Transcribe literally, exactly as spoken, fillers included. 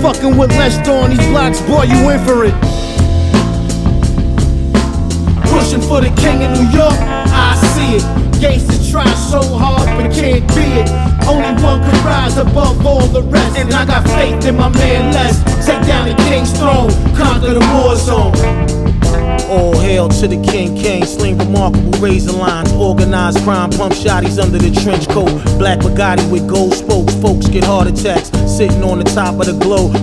Fucking with Lester on these blocks, boy, you in for it. Pushing for the king of New York, I see it. Gangsters try so hard but can't be it. Only one can rise above all the rest, and I got faith in my man Les. Take down the king's throne, conquer the war zone. All hail to the King Kane, sling remarkable razor lines, organized crime, pump shotties under the trench coat, black Bugatti with gold spokes, folks get heart attacks, sitting on the top of the globe.